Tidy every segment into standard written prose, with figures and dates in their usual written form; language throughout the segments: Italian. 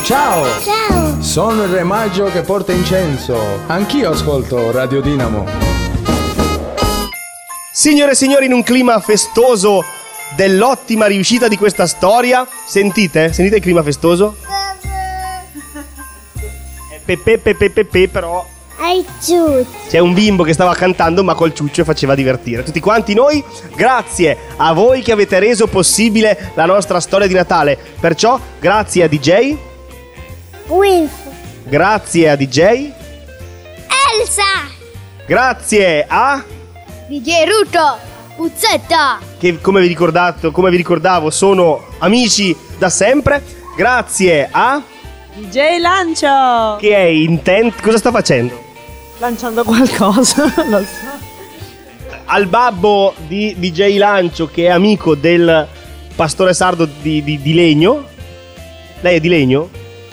Ciao! Ciao! Sono il Re Maggio che porta incenso. Anch'io ascolto Radio Dinamo. Signore e signori, in un clima festoso dell'ottima riuscita di questa storia, sentite il clima festoso? Pepe, però c'è un bimbo che stava cantando ma col ciuccio e faceva divertire tutti quanti noi. Grazie a voi che avete reso possibile la nostra storia di Natale. Perciò grazie a DJ Wilf, grazie a DJ Elsa, grazie a DJ Ruto, Puzzetta, che come vi ricordavo sono amici da sempre. Grazie a DJ Lancio, che è intent. Cosa sta facendo? lanciando qualcosa, lo so. Al babbo di DJ Lancio, che è amico del pastore sardo di Legno. Lei è di Legno?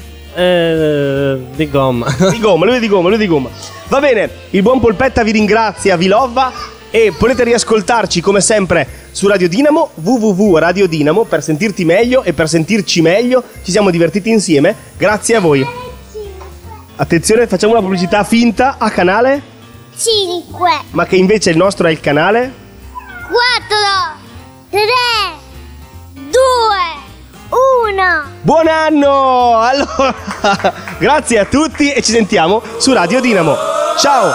Di gomma. Lui è di gomma. Va bene, il buon Polpetta vi ringrazia, vi lova, e potete riascoltarci come sempre su Radio Dinamo, www.radio Dinamo, per sentirti meglio e per sentirci meglio. Ci siamo divertiti insieme, grazie a voi. Attenzione, facciamo una pubblicità finta a canale 5, ma che invece il nostro è il canale 4, 3, 2, 1. Buon anno! Allora, grazie a tutti e ci sentiamo su Radio Dinamo. Ciao!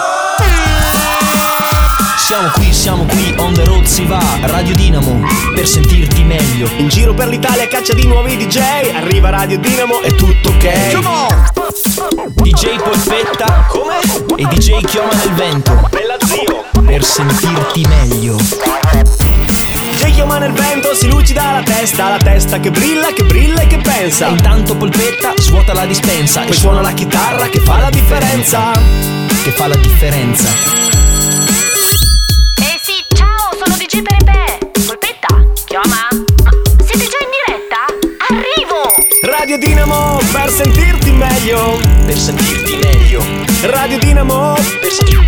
Siamo qui, on the road si va, Radio Dinamo, per sentirti meglio. In giro per l'Italia a caccia di nuovi DJ, arriva Radio Dinamo, è tutto ok. Come on! DJ Polpetta, come? E DJ Chioma nel vento, Bella zio! per sentirti meglio. DJ Chioma nel vento, si lucida la testa che brilla e che pensa. E intanto Polpetta svuota la dispensa Poi suona la chitarra che fa la differenza. Che fa la differenza. Sì, ciao, sono DJ Pepe. Polpetta, Chioma? Siete già in diretta? Arrivo! Radio Dinamo, per sentirti meglio. Per sentirti meglio. Radio Dinamo, Per sentirti